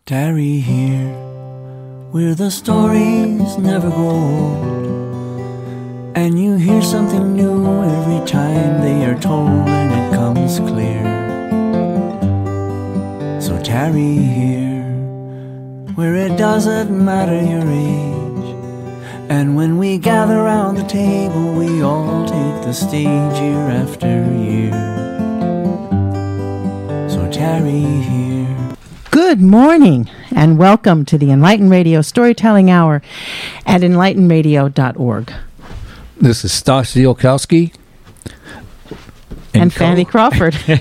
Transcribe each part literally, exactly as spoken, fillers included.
Tarry here, where the stories never grow old, and you hear something new every time they are told, and it comes clear. So tarry here, where it doesn't matter your age, and when we gather round the table, we all take the stage year after year. So tarry here. Good morning and welcome to the Enlighten Radio Storytelling Hour at enlighten radio dot org. This is Stas Ziolkowski. And, and Fanny Crawford. Who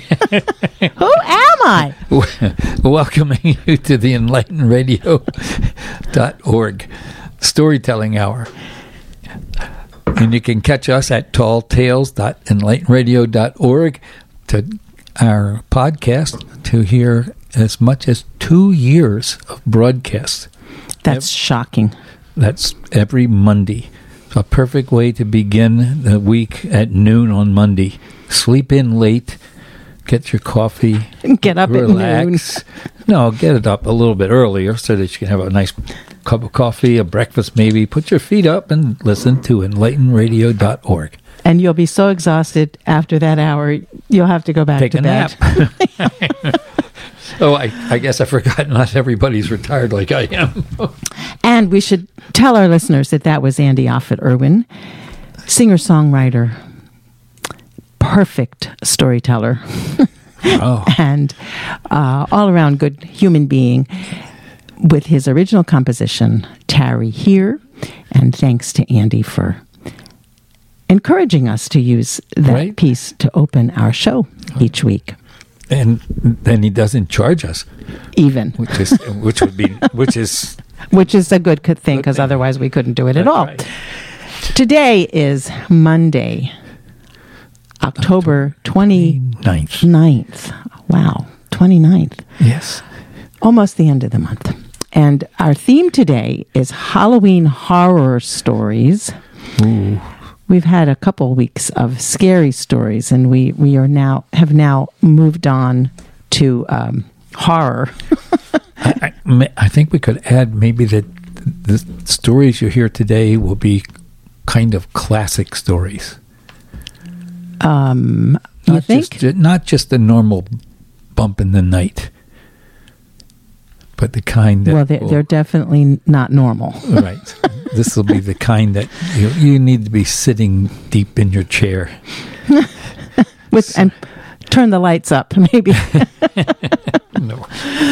am I? Welcoming you to the enlighten radio dot org Storytelling Hour. And you can catch us at tall tales dot enlighten radio dot org to our podcast to hear as much as two years of broadcast. That's every, shocking. That's every Monday. It's a perfect way to begin the week at noon on Monday. Sleep in late, get your coffee, get up relax. At noon. No, get it up a little bit earlier so that you can have a nice cup of coffee, a breakfast maybe. Put your feet up and listen to enlighten radio dot org. And you'll be so exhausted after that hour, you'll have to go back Take to a bed. nap. Oh, I, I guess I forgot not everybody's retired like I am. And we should tell our listeners that that was Andy Offutt-Irwin, singer-songwriter, perfect storyteller, oh. and uh, all-around good human being with his original composition, Tarry Here. And thanks to Andy for encouraging us to use that right. piece to open our show each week. And then he doesn't charge us, even which is which would be which is which is a good thing because otherwise we couldn't do it That's at all. Right. Today is Monday, October twenty-ninth. Wow, twenty-ninth. Yes, almost the end of the month. And our theme today is Halloween horror stories. Ooh. We've had a couple weeks of scary stories, and we, we are now have now moved on to um, horror. I, I, I think we could add maybe that the stories you hear today will be kind of classic stories. Um, you not think? Just, not just the normal bump in the night, but the kind that... Well, they're, will, they're definitely not normal. Right. This will be the kind that you, you need to be sitting deep in your chair. With so. And turn the lights up, maybe. No.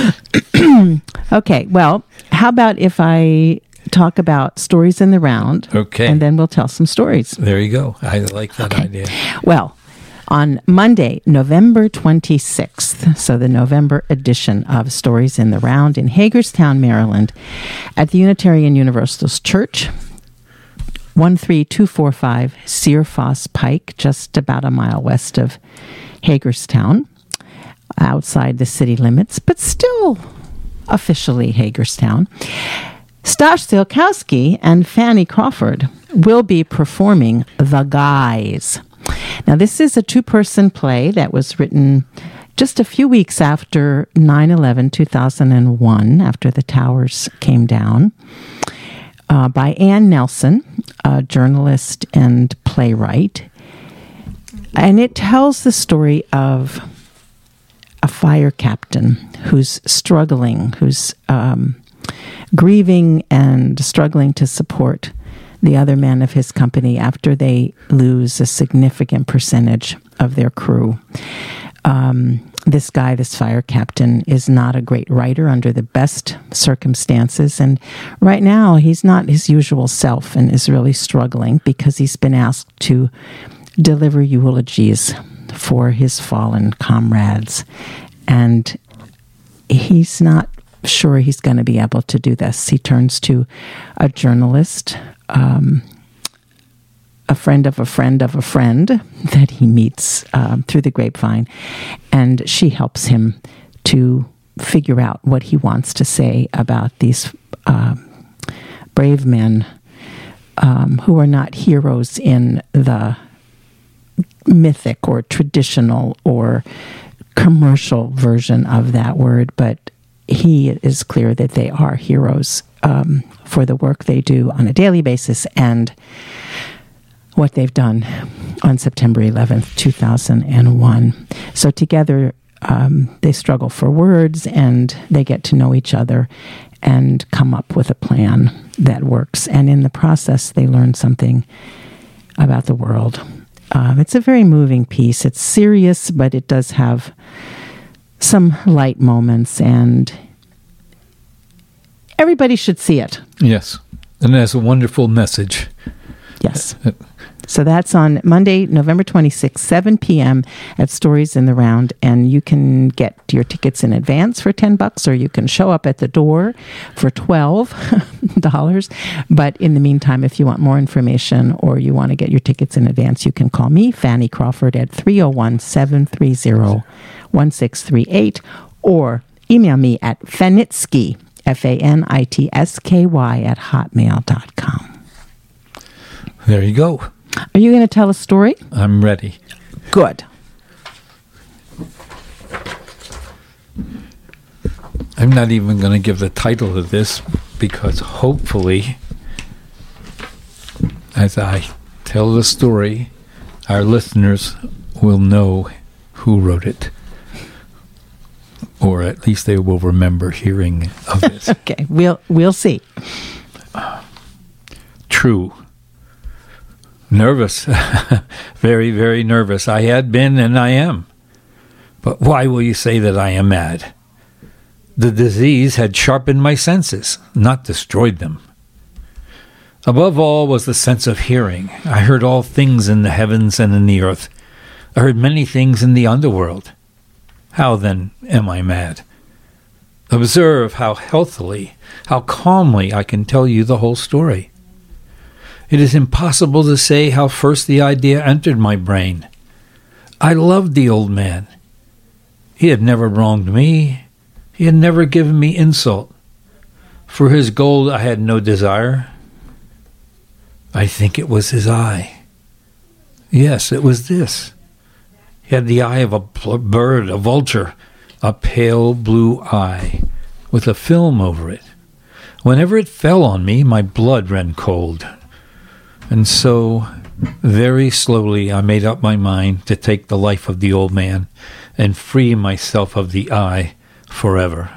Okay, well, how about if I talk about stories in the round? Okay. And then we'll tell some stories. There you go. I like that okay. idea. Well, on Monday, November twenty-sixth, so the November edition of Stories in the Round in Hagerstown, Maryland, at the Unitarian Universalist Church, one three two four five Sear Foss Pike, just about a mile west of Hagerstown, outside the city limits, but still officially Hagerstown. Stas Ziolkowski and Fanny Crawford will be performing The Guys. Now, this is a two-person play that was written just a few weeks after nine eleven, two thousand one, after the towers came down, uh, by Ann Nelson, a journalist and playwright. And it tells the story of a fire captain who's struggling, who's um, grieving and struggling to support the other men of his company after they lose a significant percentage of their crew. Um, this guy, this fire captain, is not a great writer under the best circumstances. And right now, he's not his usual self and is really struggling because he's been asked to deliver eulogies for his fallen comrades. And he's not sure he's going to be able to do this. He turns to a journalist, Um, a friend of a friend of a friend that he meets um, through the grapevine, and she helps him to figure out what he wants to say about these uh, brave men um, who are not heroes in the mythic or traditional or commercial version of that word, but he is clear that they are heroes um, for the work they do on a daily basis and what they've done on September eleventh, two thousand one. So together, um, they struggle for words, and they get to know each other and come up with a plan that works. And in the process, they learn something about the world. Uh, it's a very moving piece. It's serious, but it does have some light moments, and everybody should see it. Yes, and it has a wonderful message. Yes. So that's on Monday, November twenty-sixth, seven p.m. at Stories in the Round, and you can get your tickets in advance for ten bucks, or you can show up at the door for twelve dollars. But in the meantime, if you want more information or you want to get your tickets in advance, you can call me, Fanny Crawford, at three oh one, seven three zero, one six three eight, or email me at Fanitsky, F A N I T S K Y, at hotmail dot com. There you go. Are you going to tell a story? I'm ready. Good. I'm not even going to give the title of this, because hopefully, as I tell the story, our listeners will know who wrote it. Or at least they will remember hearing of it. Okay, we'll we'll see. True. Nervous. Very, very nervous. I had been and I am. But why will you say that I am mad? The disease had sharpened my senses, not destroyed them. Above all was the sense of hearing. I heard all things in the heavens and in the earth. I heard many things in the underworld. How, then, am I mad? Observe how healthily, how calmly I can tell you the whole story. It is impossible to say how first the idea entered my brain. I loved the old man. He had never wronged me. He had never given me insult. For his gold I had no desire. I think it was his eye. Yes, it was this. He had the eye of a bird, a vulture, a pale blue eye, with a film over it. Whenever it fell on me, my blood ran cold. And so, very slowly, I made up my mind to take the life of the old man and free myself of the eye forever.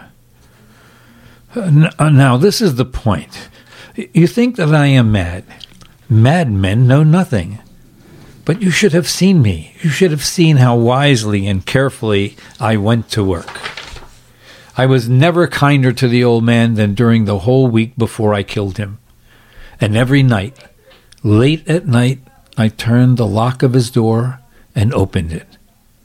Now, this is the point. You think that I am mad. Madmen know nothing. But you should have seen me. You should have seen how wisely and carefully I went to work. I was never kinder to the old man than during the whole week before I killed him. And every night, late at night, I turned the lock of his door and opened it.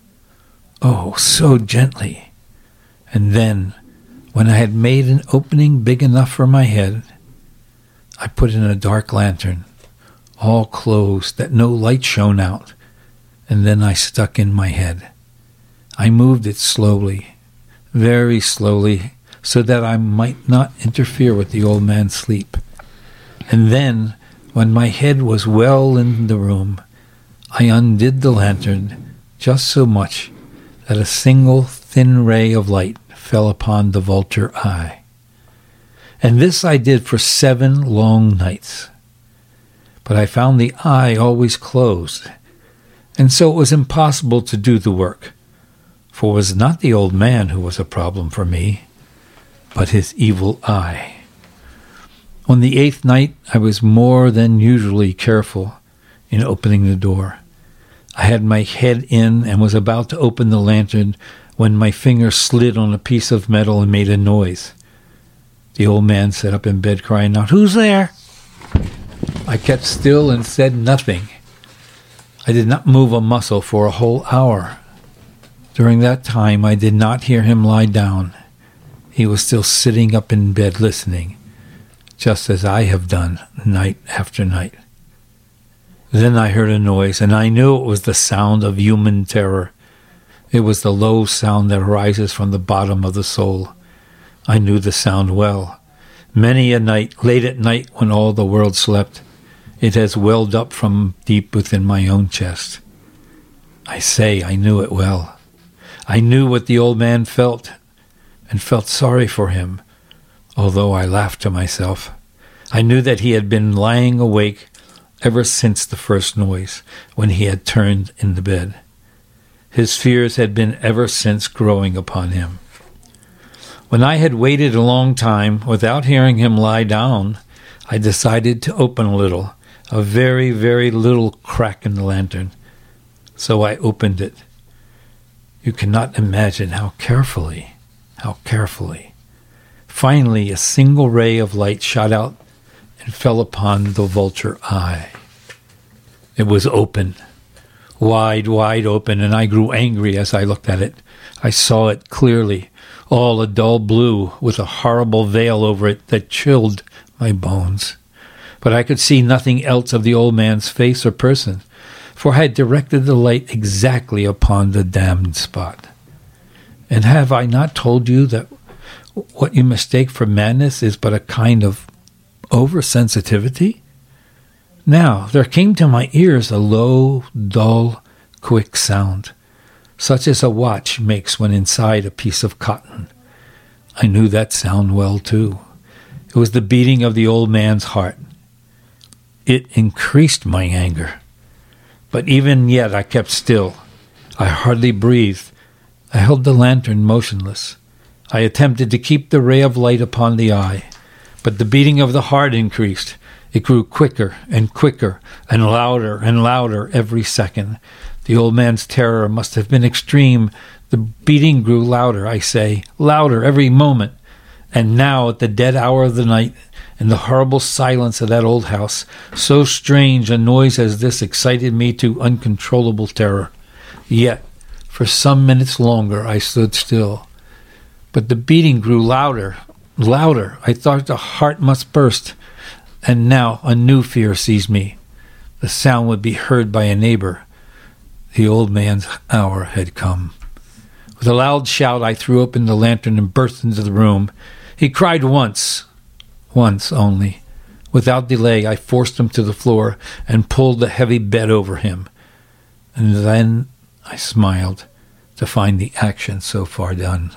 Oh, so gently. And then, when I had made an opening big enough for my head, I put in a dark lantern, all closed, that no light shone out, and then I stuck in my head. I moved it slowly, very slowly, so that I might not interfere with the old man's sleep. And then, when my head was well in the room, I undid the lantern just so much that a single thin ray of light fell upon the vulture eye. And this I did for seven long nights. But I found the eye always closed, and so it was impossible to do the work, for it was not the old man who was a problem for me, but his evil eye. On the eighth night, I was more than usually careful in opening the door. I had my head in and was about to open the lantern when my finger slid on a piece of metal and made a noise. The old man sat up in bed crying out, "Who's there?" I kept still and said nothing. I did not move a muscle for a whole hour. During that time, I did not hear him lie down. He was still sitting up in bed listening, just as I have done night after night. Then I heard a noise, and I knew it was the sound of human terror. It was the low sound that arises from the bottom of the soul. I knew the sound well. Many a night, late at night, when all the world slept, it has welled up from deep within my own chest. I say I knew it well. I knew what the old man felt, and felt sorry for him, although I laughed to myself. I knew that he had been lying awake ever since the first noise, when he had turned in the bed. His fears had been ever since growing upon him. When I had waited a long time without hearing him lie down, I decided to open a little, a very, very little crack in the lantern. So I opened it. You cannot imagine how carefully, how carefully. Finally, a single ray of light shot out and fell upon the vulture eye. It was open, wide, wide open, and I grew angry as I looked at it. I saw it clearly, all a dull blue with a horrible veil over it that chilled my bones. But I could see nothing else of the old man's face or person, for I had directed the light exactly upon the damned spot. And have I not told you that what you mistake for madness is but a kind of oversensitivity? Now there came to my ears a low, dull, quick sound, such as a watch makes when inside a piece of cotton. I knew that sound well, too. It was the beating of the old man's heart. It increased my anger. But even yet I kept still. I hardly breathed. I held the lantern motionless. I attempted to keep the ray of light upon the eye, but the beating of the heart increased. It grew quicker and quicker and louder and louder every second. The old man's terror must have been extreme. The beating grew louder, I say, louder every moment. And now, at the dead hour of the night, in the horrible silence of that old house, so strange a noise as this excited me to uncontrollable terror. Yet, for some minutes longer, I stood still. But the beating grew louder, louder. I thought the heart must burst. And now a new fear seized me. The sound would be heard by a neighbor. The old man's hour had come. With a loud shout, I threw open the lantern and burst into the room. He cried once, once only. Without delay, I forced him to the floor and pulled the heavy bed over him. And then I smiled to find the action so far done.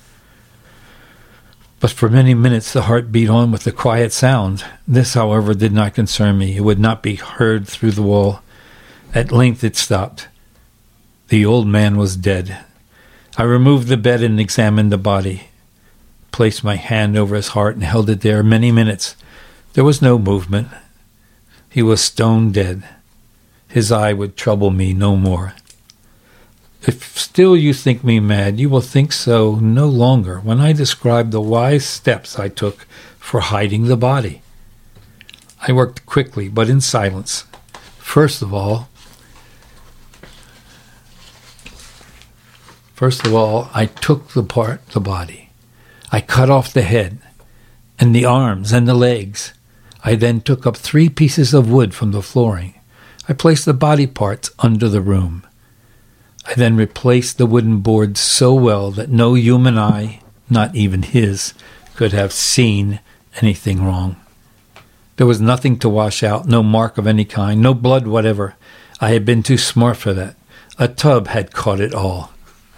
But for many minutes the heart beat on with a quiet sound. This, however, did not concern me. It would not be heard through the wall. At length it stopped. The old man was dead. I removed the bed and examined the body, placed my hand over his heart and held it there many minutes. There was no movement. He was stone dead. His eye would trouble me no more. If still you think me mad, you will think so no longer when I describe the wise steps I took for hiding the body. I worked quickly, but in silence. First of all, first of all, I took the part, the body. I cut off the head and the arms and the legs. I then took up three pieces of wood from the flooring. I placed the body parts under the room. I then replaced the wooden boards so well that no human eye, not even his, could have seen anything wrong. There was nothing to wash out, no mark of any kind, no blood whatever. I had been too smart for that. A tub had caught it all.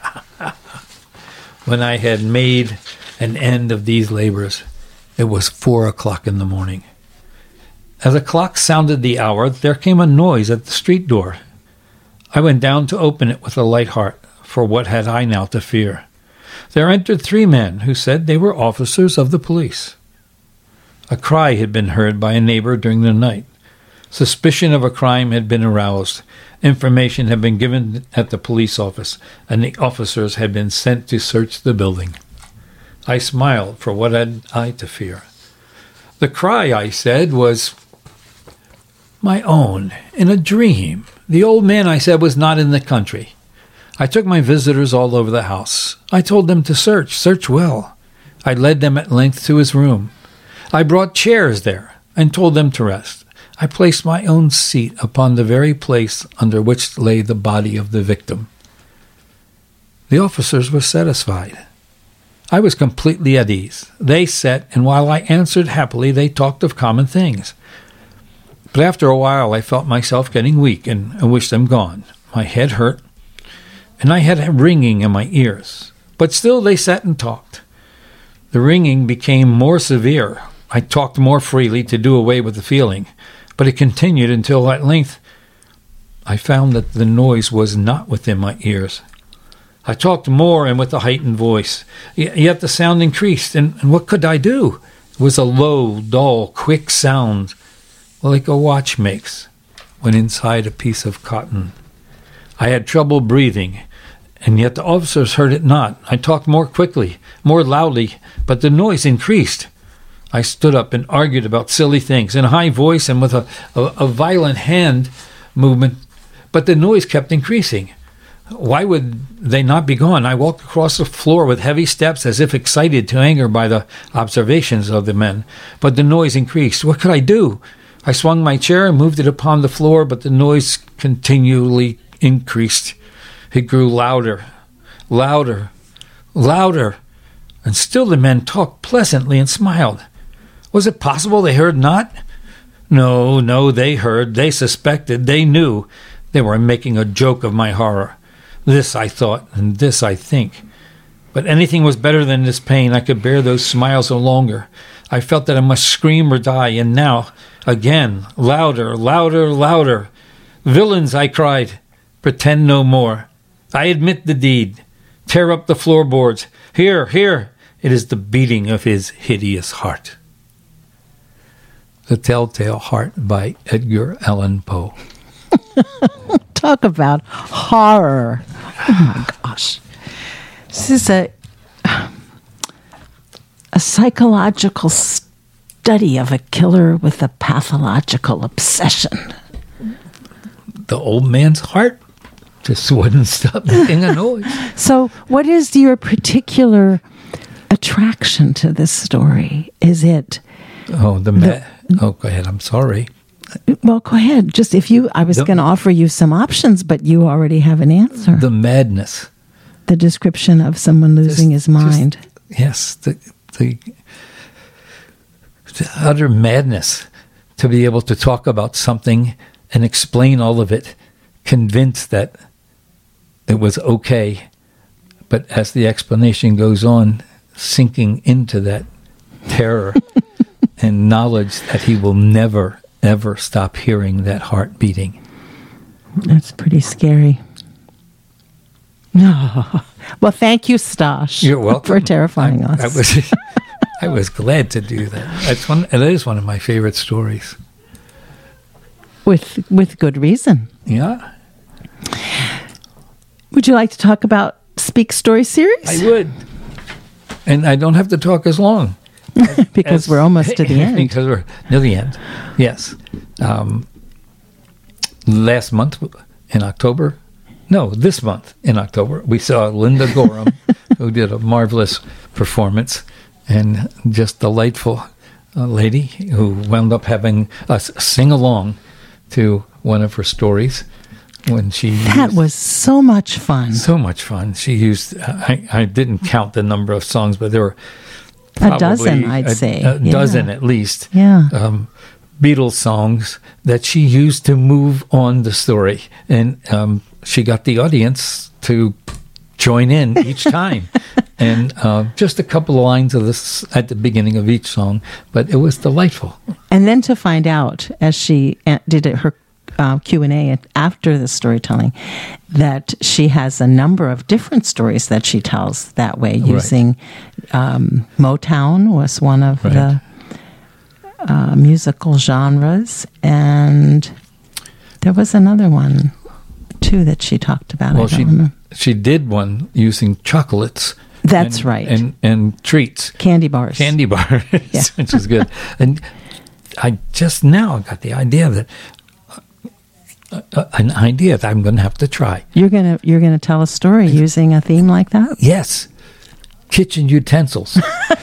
When I had made an end of these labors, it was four o'clock in the morning. As the clock sounded the hour, there came a noise at the street door. I went down to open it with a light heart, for what had I now to fear? There entered three men who said they were officers of the police. A cry had been heard by a neighbor during the night. Suspicion of a crime had been aroused. Information had been given at the police office, and the officers had been sent to search the building. I smiled, for what had I to fear? The cry, I said, was my own, in a dream. The old man, I said, was not in the country. I took my visitors all over the house. I told them to search, search well. I led them at length to his room. I brought chairs there and told them to rest. I placed my own seat upon the very place under which lay the body of the victim. The officers were satisfied. I was completely at ease. They sat, and while I answered happily, they talked of common things. But after a while I felt myself getting weak, and I wished them gone. My head hurt, and I had a ringing in my ears. But still they sat and talked. The ringing became more severe. I talked more freely to do away with the feeling, but it continued until at length I found that the noise was not within my ears. I talked more and with a heightened voice, yet the sound increased, and, and what could I do? It was a low, dull, quick sound, like a watch makes when inside a piece of cotton. I had trouble breathing, and yet the officers heard it not. I talked more quickly, more loudly, but the noise increased. I stood up and argued about silly things in a high voice and with a, a, a violent hand movement, but the noise kept increasing. Why would they not be gone? I walked across the floor with heavy steps as if excited to anger by the observations of the men, but the noise increased. What could I do? I swung my chair and moved it upon the floor, but the noise continually increased. It grew louder, louder, louder, and still the men talked pleasantly and smiled. Was it possible they heard not? No, no, they heard, they suspected, they knew. They were making a joke of my horror. This I thought, and this I think. But anything was better than this pain. I could bear those smiles no longer. I felt that I must scream or die, and now, again, louder, louder, louder. Villains, I cried, pretend no more. I admit the deed. Tear up the floorboards. Here, here, it is the beating of his hideous heart. The Telltale Heart by Edgar Allan Poe. Talk about horror. Oh my gosh. This is a a psychological study of a killer with a pathological obsession. The old man's heart just wouldn't stop making a noise. So what is your particular attraction to this story? Is it... Oh, the... Ma- the oh, go ahead. I'm sorry. Well, go ahead. Just if you... I was going to offer you some options, but you already have an answer. The madness. The description of someone losing just, his mind. Just, yes. The, the, the utter madness to be able to talk about something and explain all of it, convinced that it was okay, but as the explanation goes on, sinking into that terror and knowledge that he will never, ever stop hearing that heart beating. That's pretty scary. Oh. Well, thank you, Stosh. You're welcome. For terrifying I, us. I was, I was glad to do that. That's one. It is one of my favorite stories. With with good reason. Yeah. Would you like to talk about Speak Story Series? I would. And I don't have to talk as long. because as, we're almost to the end. Because we're near the end. Yes. Um, last month in October, no, this month in October, we saw Linda Gorham, who did a marvelous performance, and just delightful uh, lady who wound up having us sing along to one of her stories when she that used, was so much fun so much fun she used I, I didn't count the number of songs, but there were a dozen I'd a, say a yeah. dozen at least yeah um, Beatles songs that she used to move on the story, and um, she got the audience to join in each time. And uh, just a couple of lines of this at the beginning of each song, but it was delightful. And then to find out, as she did her uh, Q and A after the storytelling, that she has a number of different stories that she tells that way, using right. um, Motown was one of right. the uh, musical genres, and there was another one too that she talked about. Well, I don't she remember. she did one using chocolates. That's and, right. And and treats. Candy bars. Candy bars, yeah. Which is good. And I just now got the idea that uh, uh, an idea that I'm going to have to try. You're gonna you're gonna tell a story using a theme like that? Yes, kitchen utensils.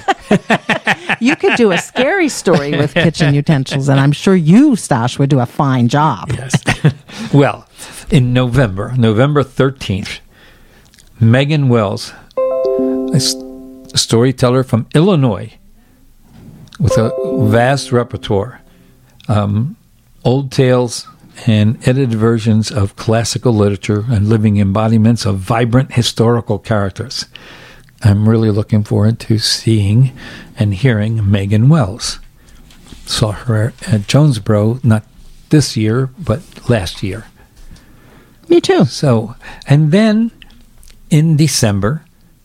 You could do a scary story with kitchen utensils, and I'm sure you, Stosh, would do a fine job. Yes. Well, in November, November thirteenth, Megan Wells, a storyteller from Illinois with a vast repertoire, um, old tales and edited versions of classical literature and living embodiments of vibrant historical characters, I'm really looking forward to seeing and hearing Megan Wells. Saw her at Jonesboro, not this year, but last year. Me too. So, and then in December,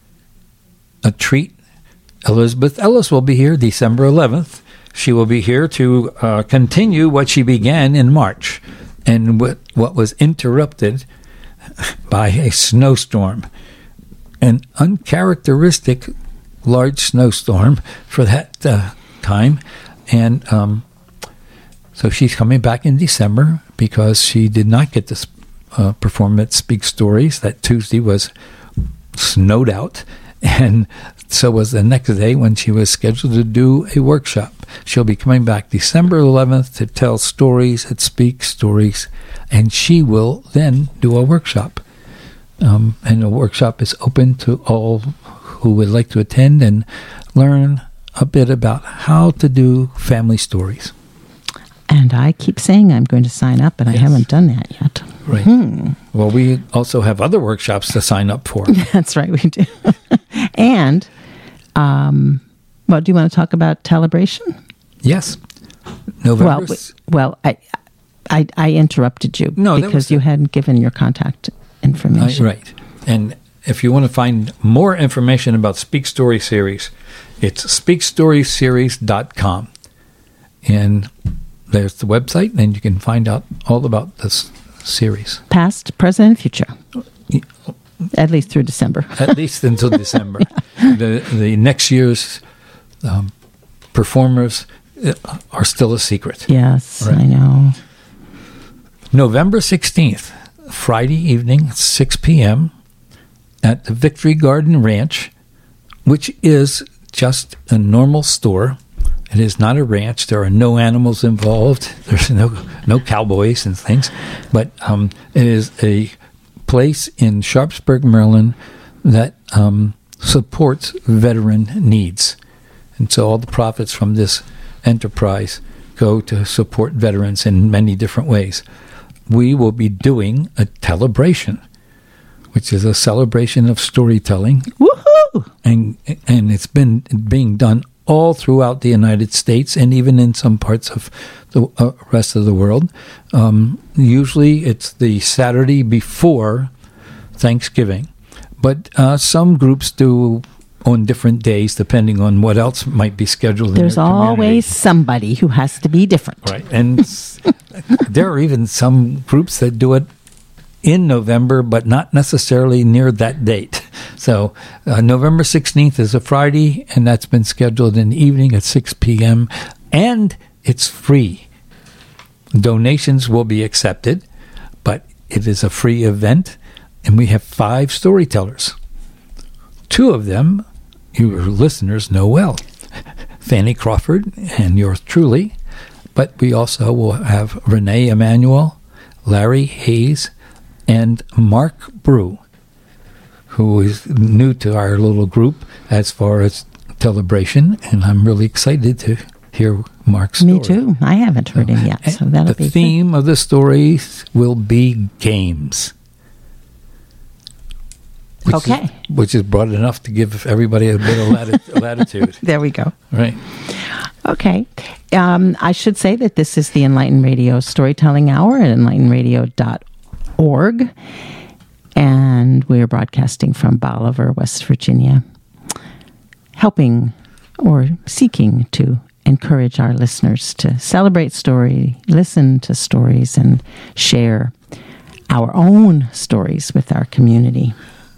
a treat. Elizabeth Ellis will be here December eleventh. She will be here to uh, continue what she began in March and what, what was interrupted by a snowstorm. An uncharacteristic large snowstorm for that uh, time. And um, so she's coming back in December because she did not get to uh, perform at Speak Stories. That Tuesday was snowed out. And so was the next day when she was scheduled to do a workshop. She'll be coming back December eleventh to tell stories at Speak Stories, and she will then do a workshop. Um, and the workshop is open to all who would like to attend and learn a bit about how to do family stories. And I keep saying I'm going to sign up, but yes. I haven't done that yet. Right. Hmm. Well, we also have other workshops to sign up for. That's right, we do. And, um, well, do you want to talk about Telebration? Yes. November. Well, well, I, I, I interrupted you no, because you hadn't given your contact information. Uh, right. And if you want to find more information about Speak Story Series, it's speak story series dot com. And there's the website, and you can find out all about this series. Past, present, and future. At least through December. At least until December. Yeah. The the next year's um, performers are still a secret. Yes, right? I know. November sixteenth, Friday evening, six p.m. at the Victory Garden Ranch, which is just a normal store. It is not a ranch. There are no animals involved. There's no no cowboys and things. But um, it is a place in Sharpsburg, Maryland, that um, supports veteran needs. And so all the profits from this enterprise go to support veterans in many different ways. We will be doing a Telebration, which is a celebration of storytelling. Woohoo! And, and it's been being done all throughout the United States and even in some parts of the uh, rest of the world. Um, usually it's the Saturday before Thanksgiving. But uh, some groups do on different days, depending on what else might be scheduled in There's their community. always somebody who has to be different. Right. And there are even some groups that do it in November, but not necessarily near that date. So uh, November sixteenth is a Friday, and that's been scheduled in the evening at six p.m., and it's free. Donations will be accepted, but it is a free event, and we have five storytellers. Two of them, your listeners know well, Fanny Crawford and yours truly, but we also will have Renee Emanuel, Larry Hayes, and Mark Brew, who is new to our little group as far as Telebration, and I'm really excited to hear Mark's story. Me too. I haven't heard him yet, so that'll the be The theme good. of the stories will be games. Which Okay. Is, which is broad enough to give everybody a bit of lati- latitude. There we go. Right. Okay. Um, I should say that this is the Enlightened Radio Storytelling Hour at enlightened radio dot org. And we're broadcasting from Bolivar, West Virginia, helping or seeking to encourage our listeners to celebrate story, listen to stories, and share our own stories with our community.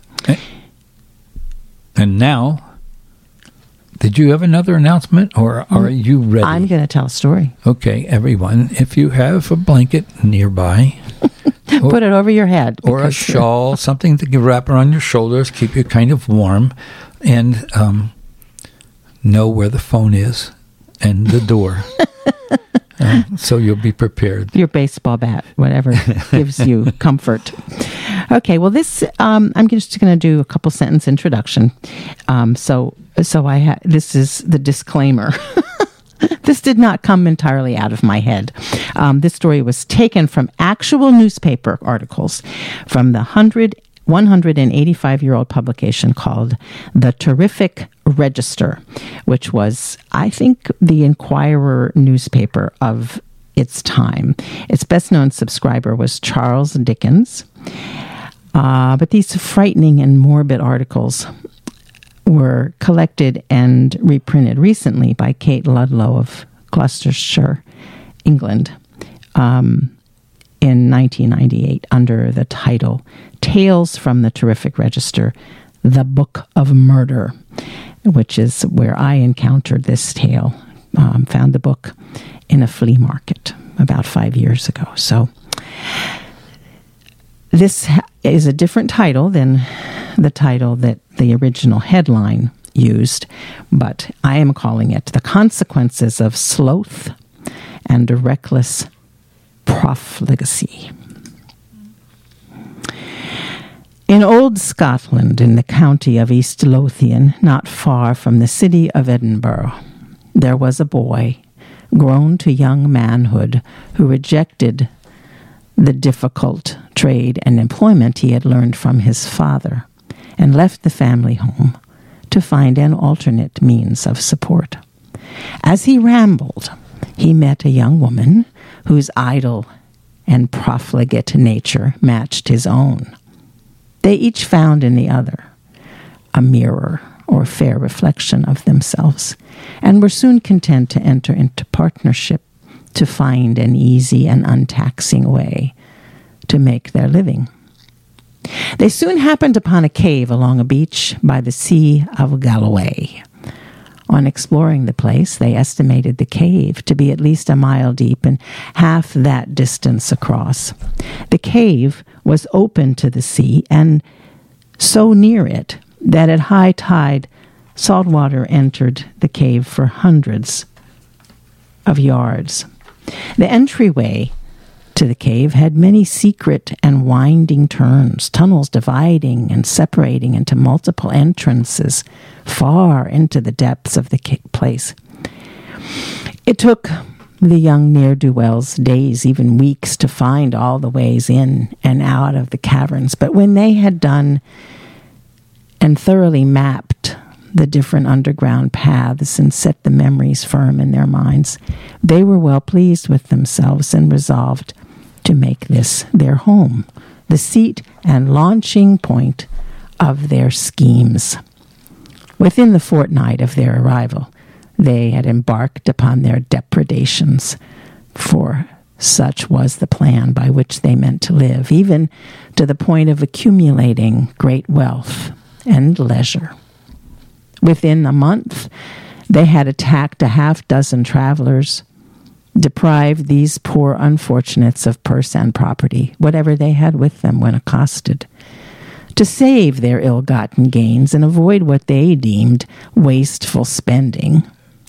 And now, did you have another announcement, or are you ready? I'm going to tell a story. Okay, everyone, if you have a blanket nearby, or, put it over your head. Or a shawl, something to wrap around your shoulders, keep you kind of warm, and um, know where the phone is and the door. uh, so you'll be prepared. Your baseball bat, whatever gives you comfort. Okay, well, this um, I'm just going to do a couple sentence introduction. Um, so, so I ha- this is the disclaimer. This did not come entirely out of my head. Um, this story was taken from actual newspaper articles from the one hundred one hundred eighty-five-year-old publication called The Terrific Register, which was, I think, the Inquirer newspaper of its time. Its best-known subscriber was Charles Dickens. Uh, but these frightening and morbid articles were collected and reprinted recently by Kate Ludlow of Gloucestershire, England, um, in nineteen ninety-eight under the title Tales from the Terrific Register, The Book of Murder, which is where I encountered this tale. Um, found the book in a flea market about five years ago. So this is a different title than the title that the original headline used, but I am calling it The Consequences of Sloth and Reckless Profligacy. In old Scotland, in the county of East Lothian, not far from the city of Edinburgh, there was a boy, grown to young manhood, who rejected the difficult trade and employment he had learned from his father, and left the family home to find an alternate means of support. As he rambled, he met a young woman whose idle and profligate nature matched his own. They each found in the other a mirror or fair reflection of themselves, and were soon content to enter into partnership to find an easy and untaxing way to make their living. They soon happened upon a cave along a beach by the Sea of Galloway. On exploring the place, they estimated the cave to be at least a mile deep and half that distance across. The cave was open to the sea and so near it that at high tide, salt water entered the cave for hundreds of yards. The entryway to the cave had many secret and winding turns, tunnels dividing and separating into multiple entrances far into the depths of the place. It took the young ne'er-do-wells days, even weeks, to find all the ways in and out of the caverns, but when they had done and thoroughly mapped the different underground paths and set the memories firm in their minds, they were well pleased with themselves and resolved to make this their home, the seat and launching point of their schemes. Within the fortnight of their arrival, they had embarked upon their depredations, for such was the plan by which they meant to live, even to the point of accumulating great wealth and leisure. Within a month, they had attacked a half dozen travelers, deprived these poor unfortunates of purse and property, whatever they had with them when accosted, to save their ill-gotten gains and avoid what they deemed wasteful spending,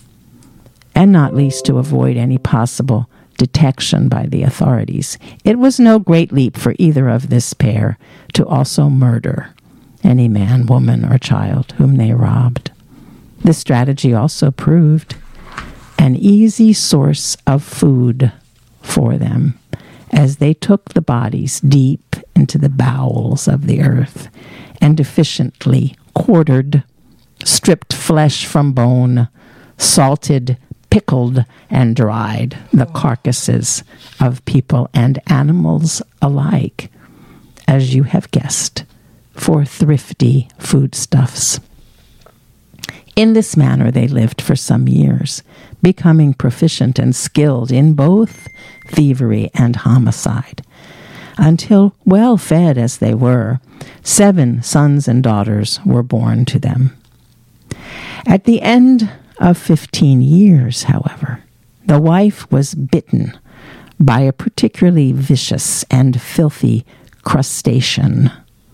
and not least to avoid any possible detection by the authorities. It was no great leap for either of this pair to also murder any man, woman, or child whom they robbed. The strategy also proved an easy source of food for them, as they took the bodies deep into the bowels of the earth and efficiently quartered, stripped flesh from bone, salted, pickled, and dried the carcasses of people and animals alike, as you have guessed, for thrifty foodstuffs. In this manner they lived for some years, becoming proficient and skilled in both thievery and homicide, until, well fed as they were, seven sons and daughters were born to them. At the end of fifteen years, however, the wife was bitten by a particularly vicious and filthy crustacean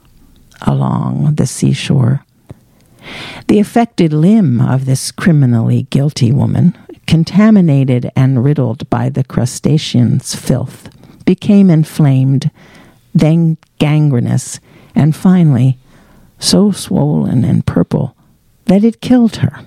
along the seashore. The affected limb of this criminally guilty woman, contaminated and riddled by the crustacean's filth, became inflamed, then gangrenous, and finally so swollen and purple that it killed her.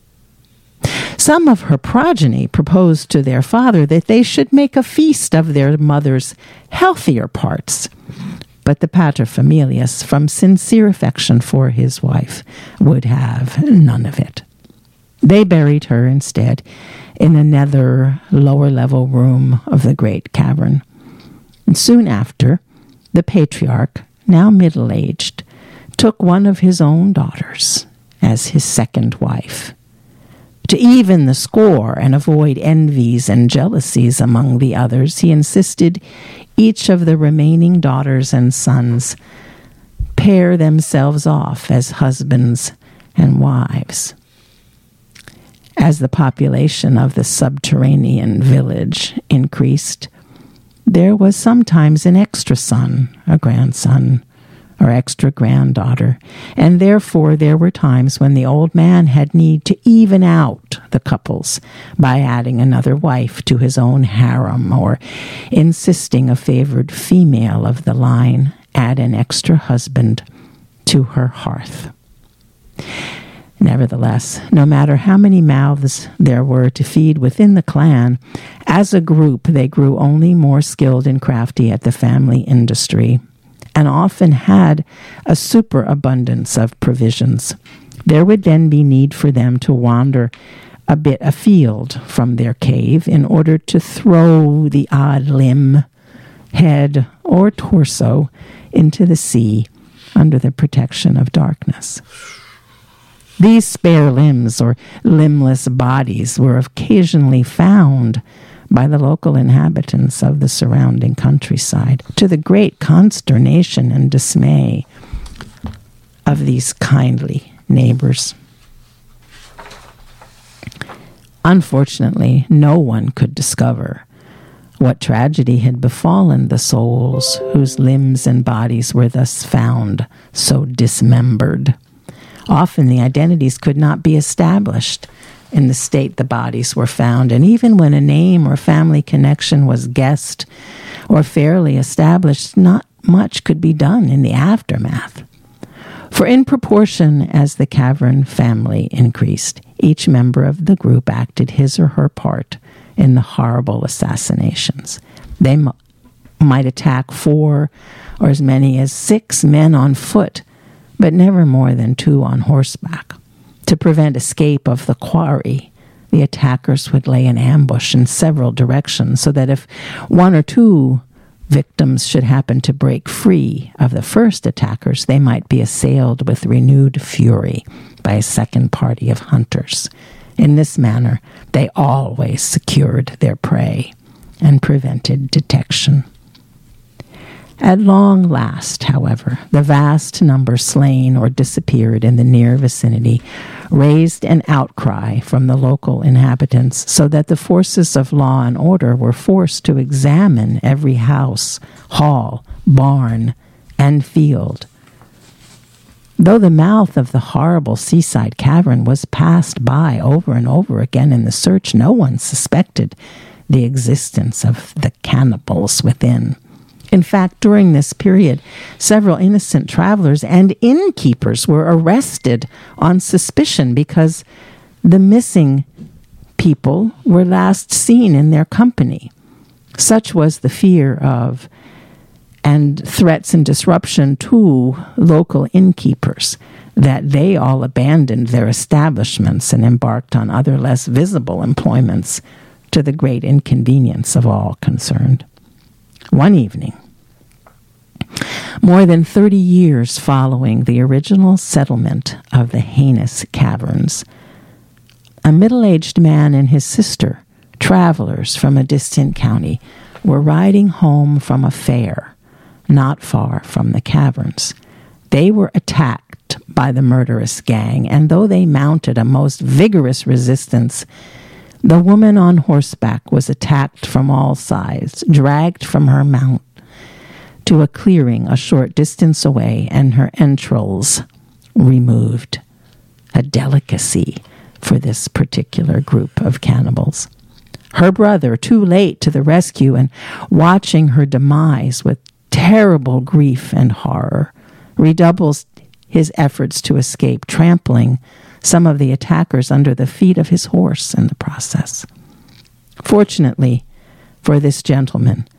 Some of her progeny proposed to their father that they should make a feast of their mother's healthier parts, But the paterfamilias, from sincere affection for his wife, would have none of it. They buried her instead in another lower-level room of the great cavern. And soon after, the patriarch, now middle-aged, took one of his own daughters as his second wife. To even the score and avoid envies and jealousies among the others, he insisted each of the remaining daughters and sons pair themselves off as husbands and wives. As the population of the subterranean village increased, there was sometimes an extra son, a grandson, or extra granddaughter, and therefore there were times when the old man had need to even out the couples by adding another wife to his own harem, or insisting a favored female of the line add an extra husband to her hearth. Nevertheless, no matter how many mouths there were to feed within the clan, as a group they grew only more skilled and crafty at the family industry, and often had a superabundance of provisions. There would then be need for them to wander a bit afield from their cave in order to throw the odd limb, head, or torso into the sea under the protection of darkness. These spare limbs or limbless bodies were occasionally found by the local inhabitants of the surrounding countryside, to the great consternation and dismay of these kindly neighbors. Unfortunately, no one could discover what tragedy had befallen the souls whose limbs and bodies were thus found so dismembered. Often the identities could not be established in the state the bodies were found, and even when a name or family connection was guessed or fairly established, not much could be done in the aftermath. For in proportion as the cavern family increased, each member of the group acted his or her part in the horrible assassinations. They m- might attack four or as many as six men on foot, but never more than two on horseback. To prevent escape of the quarry, the attackers would lay an ambush in several directions so that if one or two victims should happen to break free of the first attackers, they might be assailed with renewed fury by a second party of hunters. In this manner, they always secured their prey and prevented detection. At long last, however, the vast number slain or disappeared in the near vicinity raised an outcry from the local inhabitants, so that the forces of law and order were forced to examine every house, hall, barn, and field. Though the mouth of the horrible seaside cavern was passed by over and over again in the search, no one suspected the existence of the cannibals within. In fact, during this period, several innocent travelers and innkeepers were arrested on suspicion because the missing people were last seen in their company. Such was the fear of and threats and disruption to local innkeepers that they all abandoned their establishments and embarked on other less visible employments, to the great inconvenience of all concerned. One evening, more than thirty years following the original settlement of the heinous caverns, a middle-aged man and his sister, travelers from a distant county, were riding home from a fair not far from the caverns. They were attacked by the murderous gang, and though they mounted a most vigorous resistance, the woman on horseback was attacked from all sides, dragged from her mount to a clearing a short distance away, and her entrails removed, a delicacy for this particular group of cannibals. Her brother, too late to the rescue and watching her demise with terrible grief and horror, redoubles his efforts to escape, trampling some of the attackers under the feet of his horse in the process. Fortunately for this gentleman,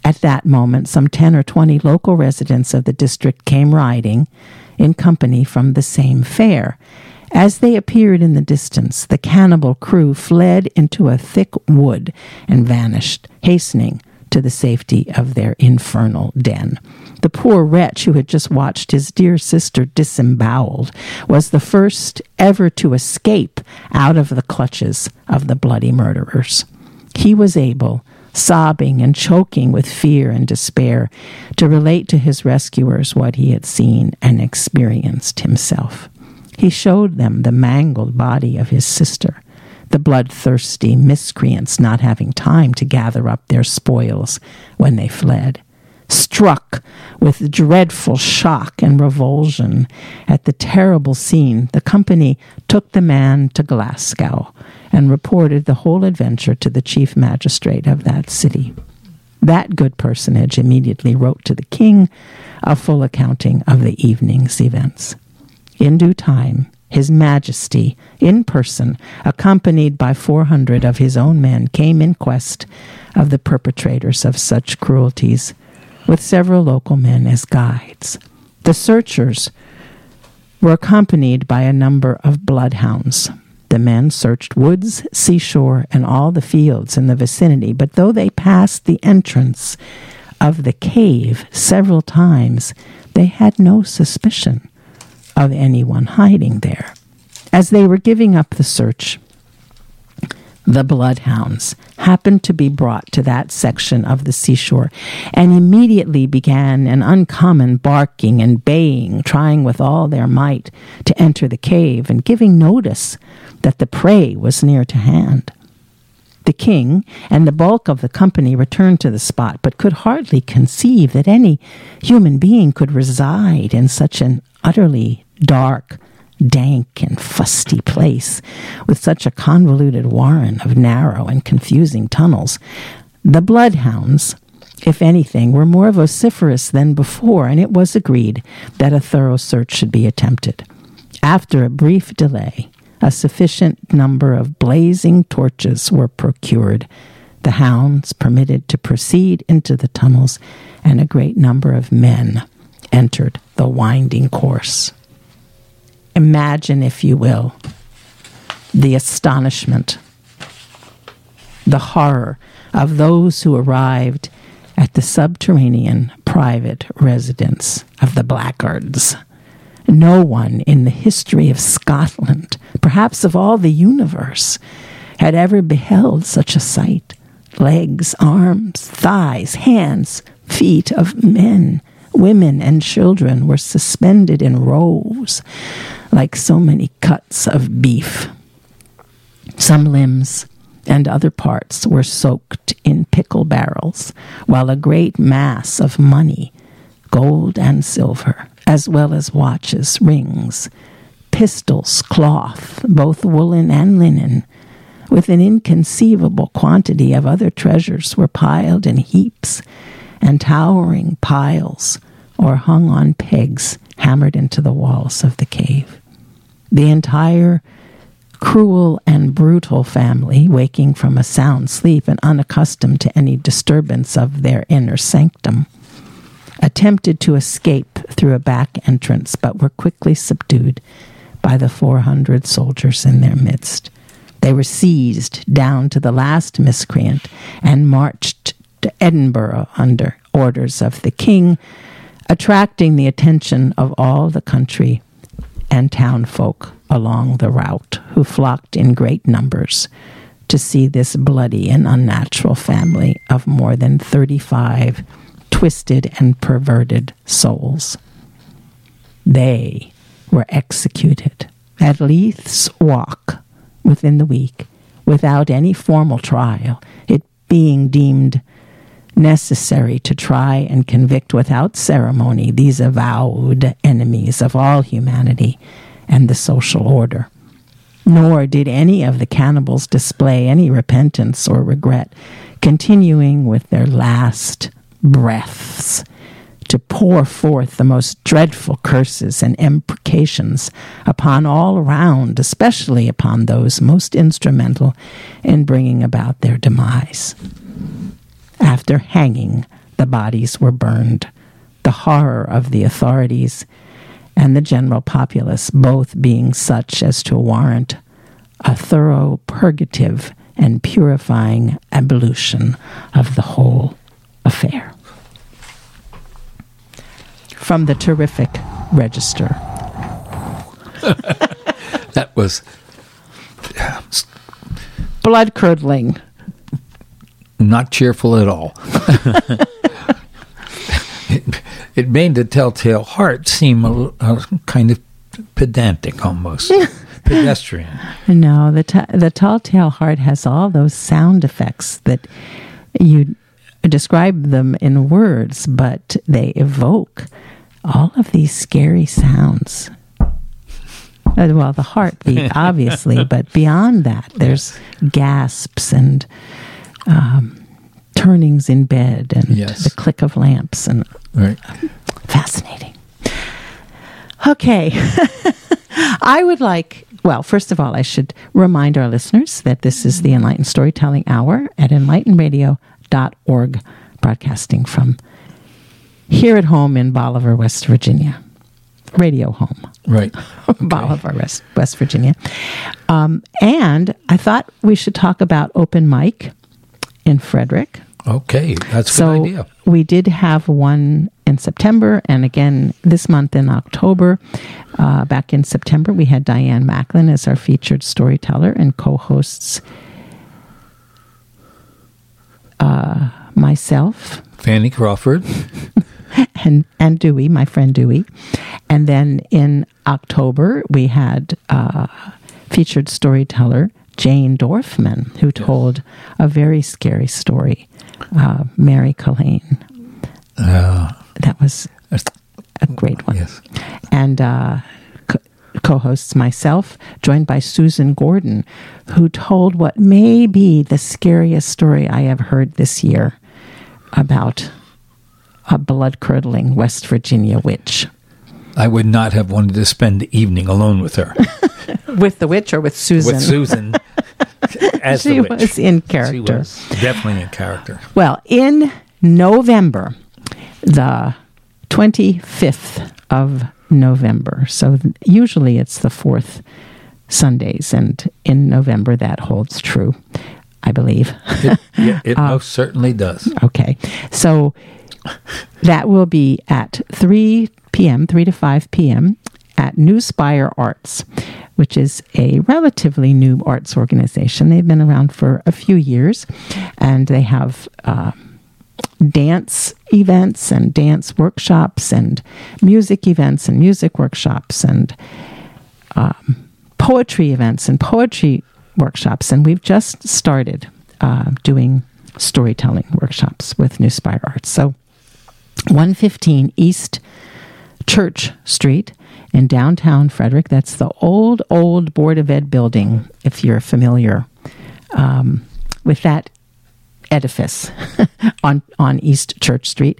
At that moment, some ten or twenty local residents of the district came riding in company from the same fair. As they appeared in the distance, the cannibal crew fled into a thick wood and vanished, hastening to the safety of their infernal den. The poor wretch who had just watched his dear sister disemboweled was the first ever to escape out of the clutches of the bloody murderers. He was able, sobbing and choking with fear and despair, to relate to his rescuers what he had seen and experienced himself. He showed them the mangled body of his sister, the bloodthirsty miscreants not having time to gather up their spoils when they fled. Struck with dreadful shock and revulsion at the terrible scene, the company took the man to Glasgow and reported the whole adventure to the chief magistrate of that city. That good personage immediately wrote to the king a full accounting of the evening's events. In due time, His Majesty, in person, accompanied by four hundred of his own men, came in quest of the perpetrators of such cruelties, with several local men as guides. The searchers were accompanied by a number of bloodhounds. The men searched woods, seashore, and all the fields in the vicinity, but though they passed the entrance of the cave several times, they had no suspicion of anyone hiding there. As they were giving up the search, the bloodhounds happened to be brought to that section of the seashore and immediately began an uncommon barking and baying, trying with all their might to enter the cave and giving notice that the prey was near to hand. The king and the bulk of the company returned to the spot, but could hardly conceive that any human being could reside in such an utterly dark, dank, and fusty place, with such a convoluted warren of narrow and confusing tunnels. The bloodhounds, if anything, were more vociferous than before, and it was agreed that a thorough search should be attempted. After a brief delay, a sufficient number of blazing torches were procured, the hounds permitted to proceed into the tunnels, and a great number of men entered the winding course. Imagine, if you will, the astonishment, the horror of those who arrived at the subterranean private residence of the Blackguards. No one in the history of Scotland, perhaps of all the universe, had ever beheld such a sight. Legs, arms, thighs, hands, feet of men, women, and children were suspended in rows like so many cuts of beef. Some limbs and other parts were soaked in pickle barrels, while a great mass of money, gold and silver, as well as watches, rings, pistols, cloth, both woolen and linen, with an inconceivable quantity of other treasures, were piled in heaps and towering piles or hung on pegs hammered into the walls of the cave. The entire cruel and brutal family, waking from a sound sleep and unaccustomed to any disturbance of their inner sanctum, attempted to escape through a back entrance, but were quickly subdued by the four hundred soldiers in their midst. They were seized down to the last miscreant and marched to Edinburgh under orders of the king, attracting the attention of all the country and town folk along the route, who flocked in great numbers to see this bloody and unnatural family of more than thirty-five twisted and perverted souls. They were executed at Leith's Walk within the week, without any formal trial, it being deemed necessary to try and convict without ceremony these avowed enemies of all humanity and the social order. Nor did any of the cannibals display any repentance or regret, continuing with their last breaths to pour forth the most dreadful curses and imprecations upon all around, especially upon those most instrumental in bringing about their demise. After hanging the the bodies were burned. The horror of the authorities and the general populace both being such as to warrant a thorough purgative and purifying ablution of the whole affair. From the terrific Register. That was blood-curdling. Not cheerful at all. it, it made the Telltale Heart seem a, a kind of pedantic almost. Pedestrian. No, the t- the Telltale Heart has all those sound effects that you describe them in words, but they evoke all of these scary sounds. Uh, Well, the heartbeat, obviously, but beyond that, there's gasps and um, turnings in bed and Yes. the click of lamps, and Right. fascinating. Okay. I would like, well, first of all, I should remind our listeners that this is the Enlightened Storytelling Hour at enlightened radio dot org, broadcasting from here at home in Bolivar, West Virginia. Radio home. Right. Okay. Bolivar, West, West Virginia. Um, and I thought we should talk about open mic in Frederick. Okay, that's a So good idea. we did have one in September, and again this month in October. Uh, back in September, we had Diane Macklin as our featured storyteller and co-hosts uh, myself Fanny Crawford. and and Dewey, my friend Dewey. And then in October, we had uh, featured storyteller Jane Dorfman, who told a very scary story, uh, Mary Collane. Uh, That was a great one. yes. And uh, co- co-hosts myself, joined by Susan Gordon, who told what may be the scariest story I have heard this year about a blood-curdling West Virginia witch. I would not have wanted to spend the evening alone with her. With the witch or with Susan? With Susan as She the witch. was in She character. was definitely in character. Well, in November, the twenty-fifth of November, so th- usually it's the fourth Sundays, and in November that holds true, I believe. It, yeah, it most certainly does. Okay, so that will be at three p.m., three to five p.m. at New Spire Arts, which is a relatively new arts organization. They've been around for a few years, and they have uh, dance events and dance workshops and music events and music workshops and um, poetry events and poetry workshops. And we've just started uh, doing storytelling workshops with New Spire Arts. So one fifteen East Church Street in downtown Frederick. That's the old, old Board of Ed building, if you're familiar um, with that edifice on on East Church Street.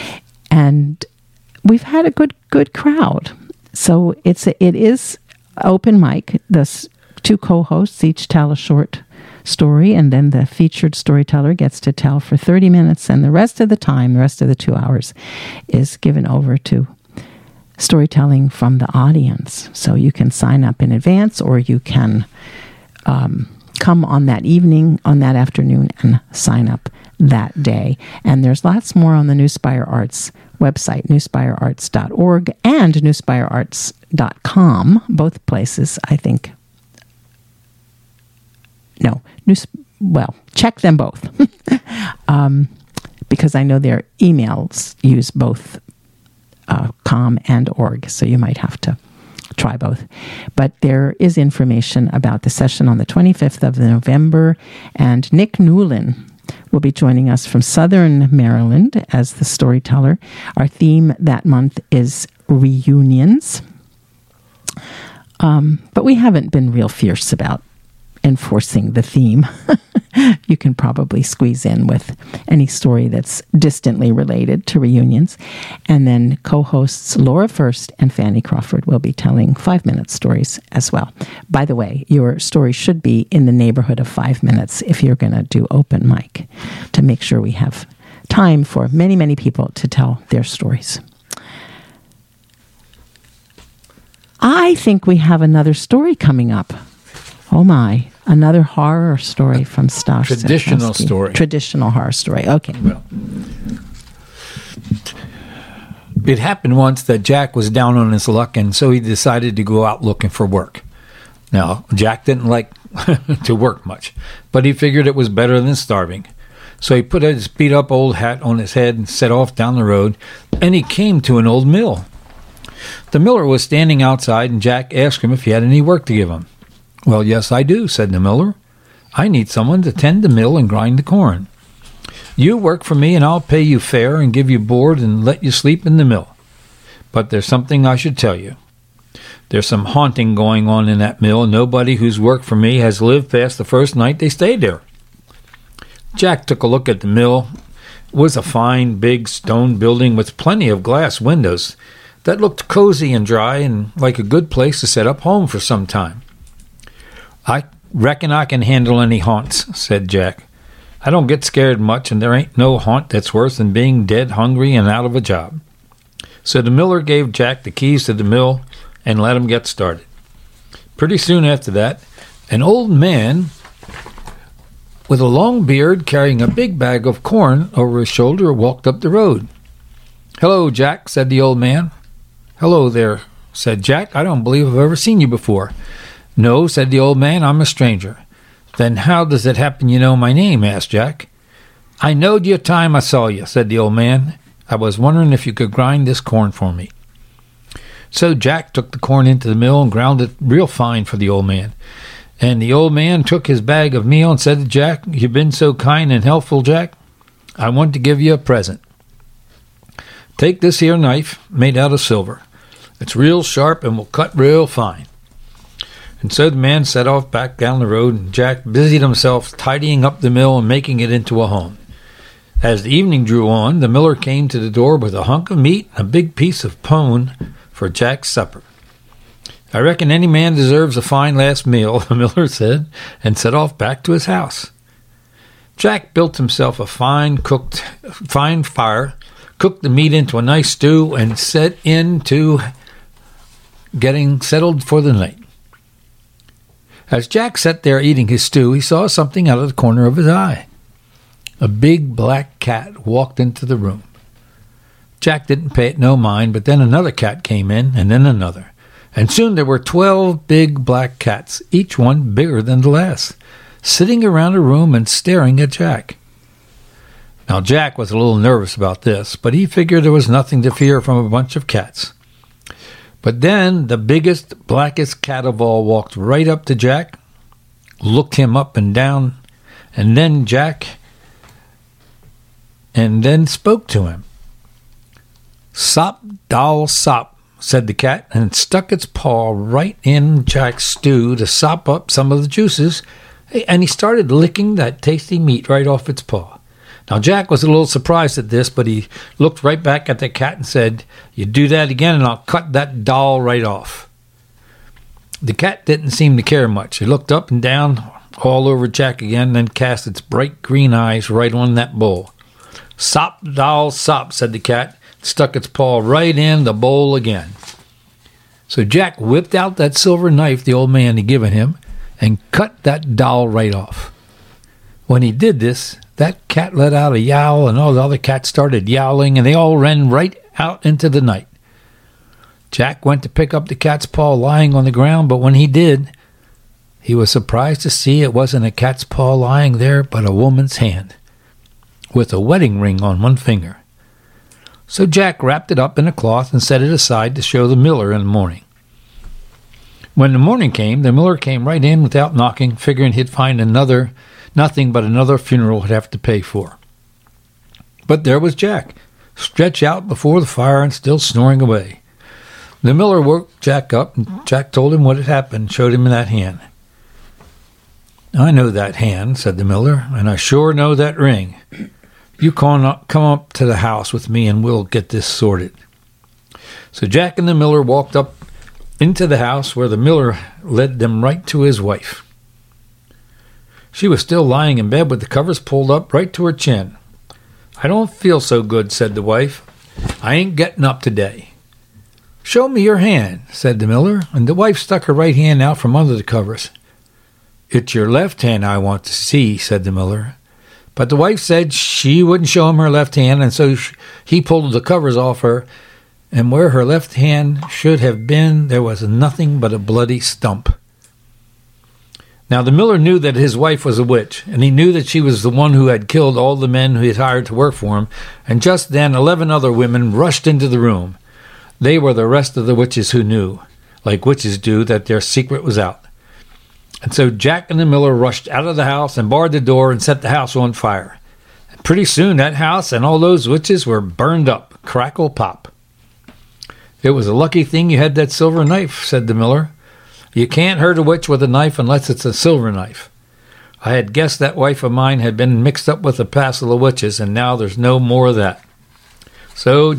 And we've had a good good crowd. So it's a, it is open mic. The s- two co-hosts each tell a short story, and then the featured storyteller gets to tell for thirty minutes, and the rest of the time, the rest of the two hours, is given over to storytelling from the audience. So you can sign up in advance, or you can um, come on that evening, on that afternoon, and sign up that day. And there's lots more on the New Spire Arts website, new spire arts dot org and new spire arts dot com. Both places, I think. No, new, well, check them both. um, because I know their emails use both uh, com and org, so you might have to try both. But there is information about the session on the twenty-fifth of November, and Nick Newlin will be joining us from Southern Maryland as the storyteller. Our theme that month is reunions. Um, but we haven't been real fierce about enforcing the theme. You can probably squeeze in with any story that's distantly related to reunions. And then co-hosts Laura First and Fanny Crawford will be telling five-minute stories as well. By the way, your story should be in the neighborhood of five minutes if you're going to do open mic, to make sure we have time for many, many people to tell their stories. I think we have another story coming up. Oh my, another horror story from Stash. Traditional Sapkowski. story. Traditional horror story. Okay. Well, it happened once that Jack was down on his luck, and so he decided to go out looking for work. Now, Jack didn't like to work much, but he figured it was better than starving. So he put his beat-up old hat on his head and set off down the road, and he came to an old mill. The miller was standing outside, and Jack asked him if he had any work to give him. "Well, yes, I do," said the miller. "I need someone to tend the mill and grind the corn. You work for me, and I'll pay you fair and give you board and let you sleep in the mill. But there's something I should tell you. There's some haunting going on in that mill. Nobody who's worked for me has lived past the first night they stayed there." Jack took a look at the mill. It was a fine, big stone building with plenty of glass windows that looked cozy and dry and like a good place to set up home for some time. "I reckon I can handle any haunts," said Jack. "I don't get scared much, and there ain't no haunt that's worse than being dead, hungry, and out of a job." So the miller gave Jack the keys to the mill and let him get started. Pretty soon after that, an old man with a long beard carrying a big bag of corn over his shoulder walked up the road. "Hello, Jack," said the old man. "Hello there," said Jack. "I don't believe I've ever seen you before." "No," said the old man, "I'm a stranger." "Then how does it happen you know my name?" asked Jack. "I knowed you time I saw you," said the old man. "I was wondering if you could grind this corn for me." So Jack took the corn into the mill and ground it real fine for the old man. And the old man took his bag of meal and said to Jack, "You've been so kind and helpful, Jack. I want to give you a present. Take this here knife made out of silver. It's real sharp and will cut real fine." And so the man set off back down the road, and Jack busied himself tidying up the mill and making it into a home. As the evening drew on, the miller came to the door with a hunk of meat and a big piece of pone for Jack's supper. "I reckon any man deserves a fine last meal," the miller said, and set off back to his house. Jack built himself a fine cooked, fine fire, cooked the meat into a nice stew, and set into getting settled for the night. As Jack sat there eating his stew, he saw something out of the corner of his eye. A big black cat walked into the room. Jack didn't pay it no mind, but then another cat came in, and then another. And soon there were twelve big black cats, each one bigger than the last, sitting around the room and staring at Jack. Now Jack was a little nervous about this, but he figured there was nothing to fear from a bunch of cats. But then the biggest, blackest cat of all walked right up to Jack, looked him up and down, and then Jack, and then spoke to him. "Sop, doll, sop," said the cat, and stuck its paw right in Jack's stew to sop up some of the juices, and he started licking that tasty meat right off its paw. Now Jack was a little surprised at this, but he looked right back at the cat and said, "You do that again and I'll cut that doll right off." The cat didn't seem to care much. It looked up and down all over Jack again, then cast its bright green eyes right on that bowl. "Sop, doll, sop," said the cat, stuck its paw right in the bowl again. So Jack whipped out that silver knife the old man had given him and cut that doll right off. When he did this, that cat let out a yowl, and all the other cats started yowling, and they all ran right out into the night. Jack went to pick up the cat's paw lying on the ground, but when he did, he was surprised to see it wasn't a cat's paw lying there, but a woman's hand, with a wedding ring on one finger. So Jack wrapped it up in a cloth and set it aside to show the miller in the morning. When the morning came, the miller came right in without knocking, figuring he'd find another, nothing but another funeral he'd have to pay for. But there was Jack, stretched out before the fire and still snoring away. The miller woke Jack up, and Jack told him what had happened and showed him that hand. "I know that hand," said the miller, "and I sure know that ring. You come up, come up to the house with me and we'll get this sorted." So Jack and the miller walked up into the house, where the miller led them right to his wife. She was still lying in bed with the covers pulled up right to her chin. I don't feel so good, said the wife. I ain't getting up today. Show me your hand, said the miller, and the wife stuck her right hand out from under the covers. It's your left hand I want to see, said the miller. But the wife said she wouldn't show him her left hand, and so she, he pulled the covers off her, and where her left hand should have been, there was nothing but a bloody stump. Now the miller knew that his wife was a witch, and he knew that she was the one who had killed all the men who he had hired to work for him, and just then eleven other women rushed into the room. They were the rest of the witches who knew, like witches do, that their secret was out. And so Jack and the miller rushed out of the house and barred the door and set the house on fire. And pretty soon that house and all those witches were burned up, crackle pop. It was a lucky thing you had that silver knife, said the miller. You can't hurt a witch with a knife unless it's a silver knife. I had guessed that wife of mine had been mixed up with a passel of witches, and now there's no more of that. So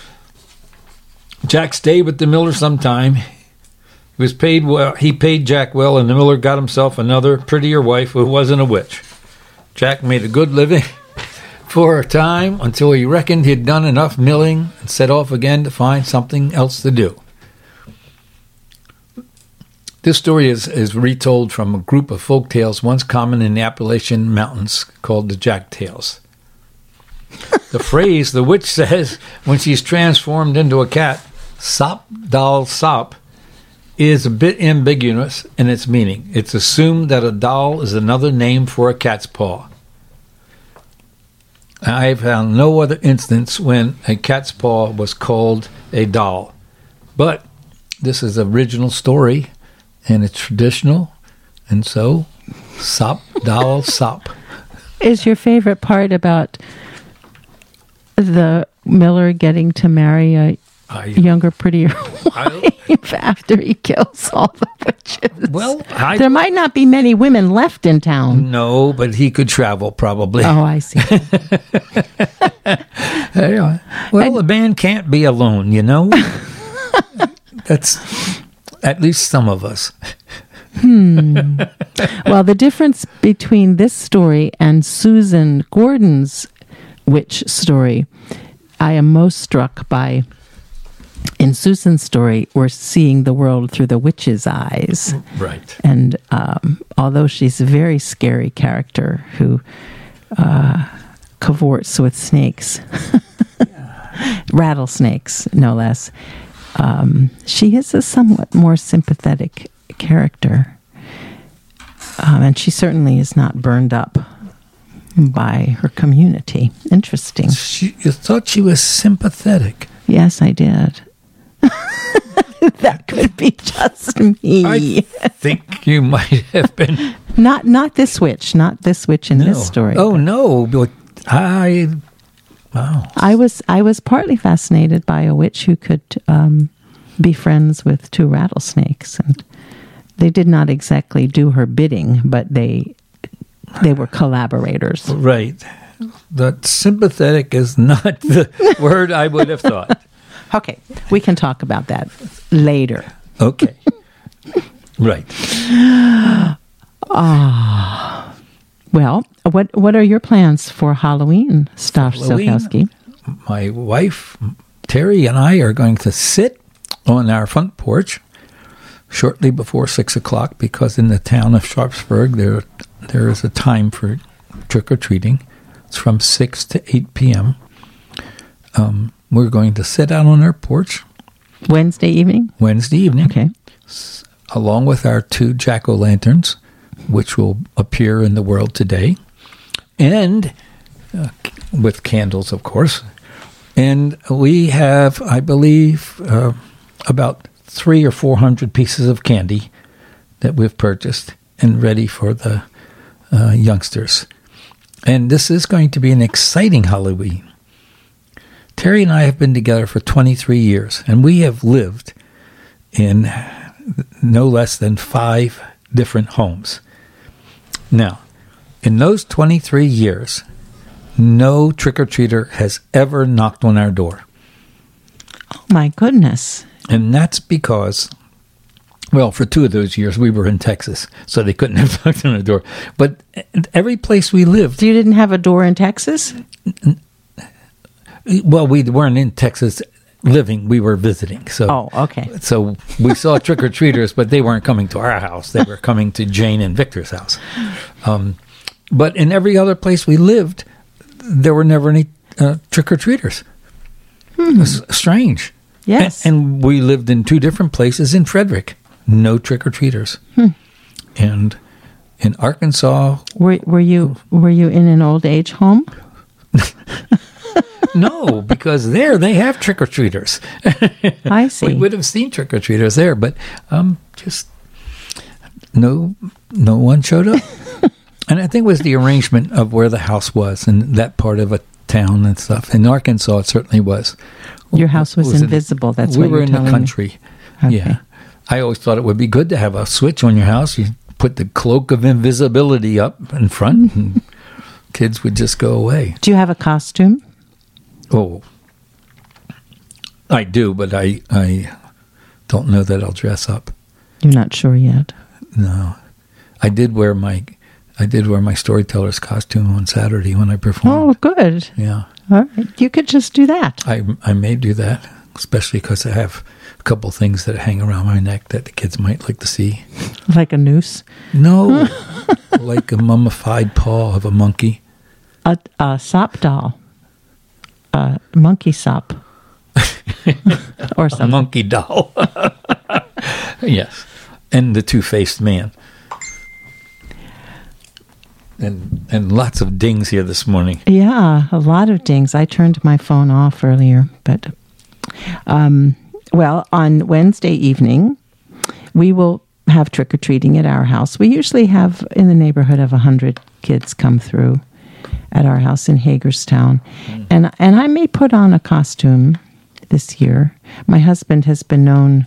Jack stayed with the miller some time. He was paid well. He paid Jack well, and the miller got himself another, prettier wife who wasn't a witch. Jack made a good living for a time until he reckoned he'd done enough milling and set off again to find something else to do. This story is, is retold from a group of folk tales once common in the Appalachian Mountains called the Jack Tales. The phrase the witch says when she's transformed into a cat, sop, doll, sop, is a bit ambiguous in its meaning. It's assumed that a doll is another name for a cat's paw. I have found no other instance when a cat's paw was called a doll. But this is an original story, and it's traditional, and so, sop, doll, sop. Is your favorite part about the miller getting to marry a I, younger, prettier wife I, after he kills all the witches? Well, I, there might not be many women left in town. No, but he could travel probably. Oh, I see. Yeah. Well, a man can't be alone, you know. That's at least some of us. Hmm. Well, the difference between this story and Susan Gordon's witch story, I am most struck by. In Susan's story, we're seeing the world through the witch's eyes. Right. And um, although she's a very scary character who uh, cavorts with snakes, yeah. rattlesnakes, no less, um, she is a somewhat more sympathetic character. Um, and she certainly is not burned up by her community. Interesting. She, you thought she was sympathetic. Yes, I did. That could be just me. I think you might have been. Not not this witch, not this witch in no. this story. Oh, no. But I, wow. I was, I was partly fascinated by a witch who could um, be friends with two rattlesnakes. And they did not exactly do her bidding, but they they were collaborators. Right. That sympathetic is not the word I would have thought. Okay, we can talk about that later. Okay. Right. Ah. Well, what what are your plans for Halloween, Staff Silkowski? My wife, Terry, and I are going to sit on our front porch shortly before six o'clock because in the town of Sharpsburg there there is a time for trick-or-treating. It's from six to eight p.m. Um, we're going to sit out on our porch. Wednesday evening? Wednesday evening. Okay. S- along with our two jack-o'-lanterns, which will appear in the world today. And uh, with candles, of course. And we have, I believe, uh, about three or four hundred pieces of candy that we've purchased and ready for the uh, youngsters. And this is going to be an exciting Halloween. Terry and I have been together for twenty-three years, and we have lived in no less than five different homes. Now, in those twenty-three years, no trick-or-treater has ever knocked on our door. Oh, my goodness. And that's because, well, for two of those years, we were in Texas, so they couldn't have knocked on our door. But every place we lived... You didn't have a door in Texas? Well, we weren't in Texas living; we were visiting. So, Oh, okay. so we saw trick or treaters, but they weren't coming to our house. They were coming to Jane and Victor's house. Um, but in every other place we lived, there were never any uh, trick or treaters. Hmm. It was strange. Yes. And, and we lived in two different places in Frederick. No trick or treaters. Hmm. And in Arkansas, Were were you were you in an old age home? no, because there they have trick or treaters. I see. We would have seen trick or treaters there, but um, just no, no one showed up. And I think it was the arrangement of where the house was in that part of a town and stuff. In Arkansas, it certainly was. Your house was, It was in- invisible. That's we what were you're in the telling me. country. Okay. Yeah, I always thought it would be good to have a switch on your house. You put the cloak of invisibility up in front, and kids would just go away. Do you have a costume? Oh, I do, but I I don't know that I'll dress up. You're not sure yet. No, I did wear my I did wear my storyteller's costume on Saturday when I Oh, performed. good. Yeah, All right. You could just do that. I I may do that, especially because I have a couple things that hang around my neck that the kids might like to see. Like a noose. No, like a mummified paw of a monkey. A, a sop doll. A monkey sop. Or A something. monkey doll. Yes, and the two-faced man. And and lots of dings here this morning. Yeah, a lot of dings. I turned my phone off earlier, but um, well, on Wednesday evening, we will have trick or treating at our house. We usually have in the neighborhood of a hundred kids come through at our house in Hagerstown, mm. and and I may put on a costume this year. My husband has been known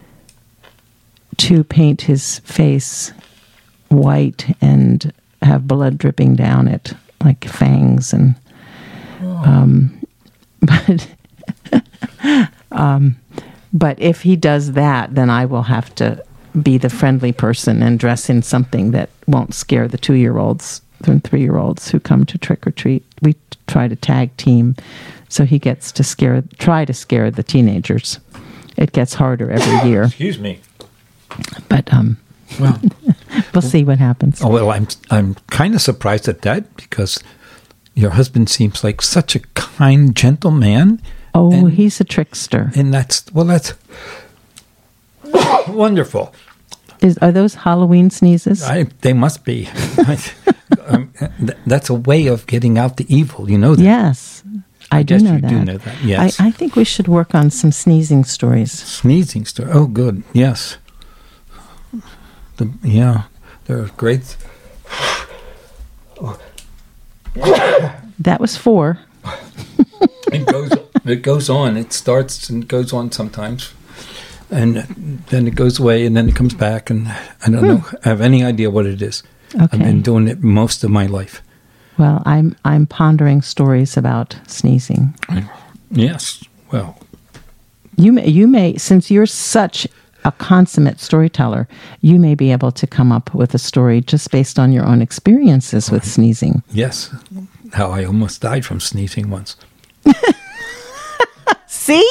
to paint his face white and have blood dripping down it, like fangs, and um, but um, but if he does that, then I will have to be the friendly person and dress in something that won't scare the two-year-olds and three-year-olds who come to trick or treat. We try to tag team, so he gets to scare, try to scare the teenagers. It gets harder every year, Excuse me. but um, Well, we'll see what happens. oh, well, I'm I'm kind of surprised at that because your husband seems like such a kind, gentle man. Oh, and, he's a trickster. and that's well, that's wonderful. Is are those Halloween sneezes? I, they must be. um, th- that's a way of getting out the evil. You know that. Yes, I, I do guess know you that. do know that, yes. I, I think we should work on some sneezing stories. Sneezing story. Oh, good. Yes. The, yeah, they're great. That was four. It goes. It goes on. It starts and goes on sometimes, and then it goes away, and then it comes back, and I don't know. I have any idea what it is. I've Okay. been doing it most of my life. Well, I'm I'm pondering stories about sneezing. Yes. Well, You may, you may, since you're such a consummate storyteller, you may be able to come up with a story just based on your own experiences with sneezing. yes. How I almost died from sneezing once. See?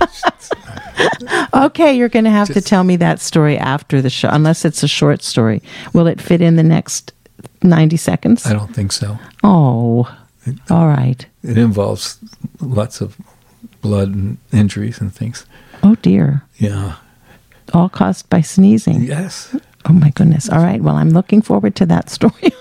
Okay, you're going to have to tell me that story after the show, unless it's a short story. Will it fit in the next ninety seconds? I don't think so. Oh, all right. It involves lots of blood and injuries and things. Oh, dear. Yeah. All caused by sneezing. Yes. Oh, my goodness. All right. Well, I'm looking forward to that story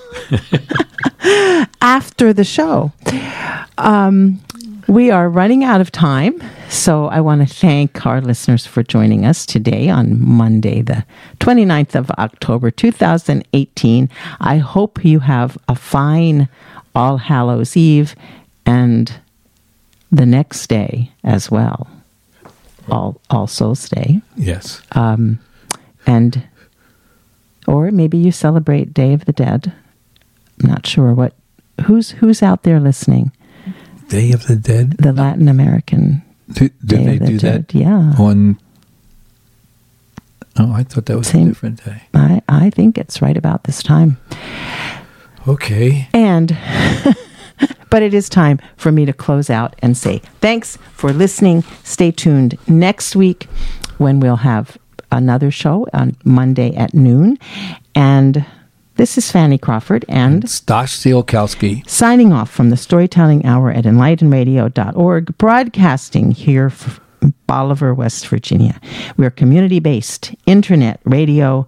after the show. Um, we are running out of time, so I want to thank our listeners for joining us today on Monday, the twenty-ninth of October, two thousand eighteen. I hope you have a fine All Hallows Eve and the next day as well, All, All Souls Day. Yes. Um, and or maybe you celebrate Day of the Dead. I'm not sure what who's who's out there listening. Day of the Dead. The Latin American Do, do Day they of the do Dead. that Yeah, on? Oh, I thought that was Same. a different day. I I think it's right about this time. Okay. And but But it is time for me to close out and say thanks for listening. Stay tuned next week when we'll have another show on Monday at noon. And this is Fanny Crawford and Stosh Zielkowski signing off from the Storytelling Hour at enlighten radio dot org, broadcasting here from Bolivar, West Virginia. We're community-based internet radio,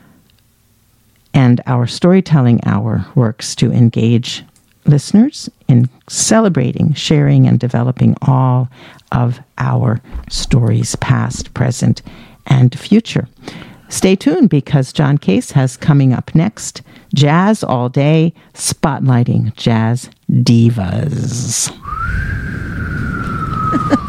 and our Storytelling Hour works to engage listeners in celebrating, sharing, and developing all of our stories, past, present, and future. Stay tuned, because John Case has coming up next Jazz All Day, spotlighting jazz divas.